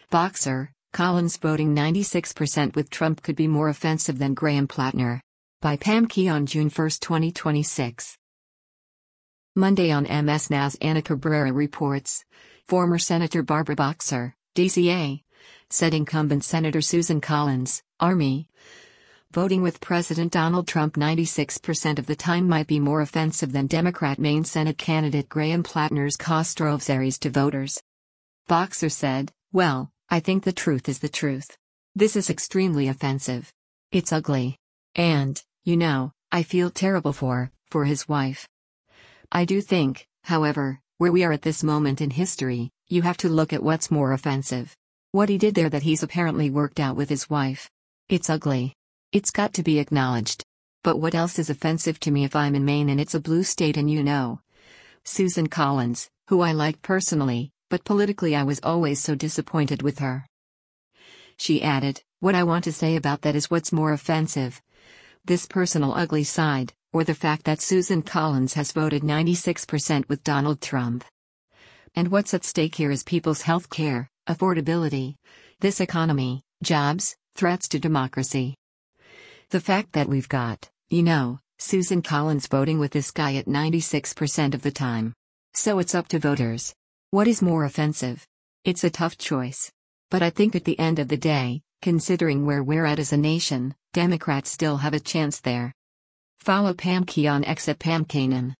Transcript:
Boxer, Collins voting 96% with Trump could be more offensive than Graham Plattner. By Pam Key on June 1, 2026. Monday on MS-NA's Ana Cabrera reports, former Senator Barbara Boxer, DCA, said incumbent Senator Susan Collins, Army, voting with President Donald Trump 96% of the time might be more offensive than Democrat Maine Senate candidate Graham Plattner's cost series to voters. Boxer said, "Well, I think the truth is the truth. This is extremely offensive. It's ugly. And, I feel terrible for his wife. I do think, however, where we are at this moment in history, you have to look at what's more offensive. What he did there that he's apparently worked out with his wife. It's ugly. It's got to be acknowledged. But what else is offensive to me if I'm in Maine and it's a blue state and Susan Collins, who I like personally, but politically I was always so disappointed with her." She added, "What I want to say about that is what's more offensive? This personal ugly side, or the fact that Susan Collins has voted 96% with Donald Trump? And what's at stake here is people's health care, affordability, this economy, jobs, threats to democracy. The fact that we've got, Susan Collins voting with this guy at 96% of the time. So it's up to voters. What is more offensive? It's a tough choice. But I think at the end of the day, considering where we're at as a nation, Democrats still have a chance there." Follow Pam Key on X at Pam Kanan.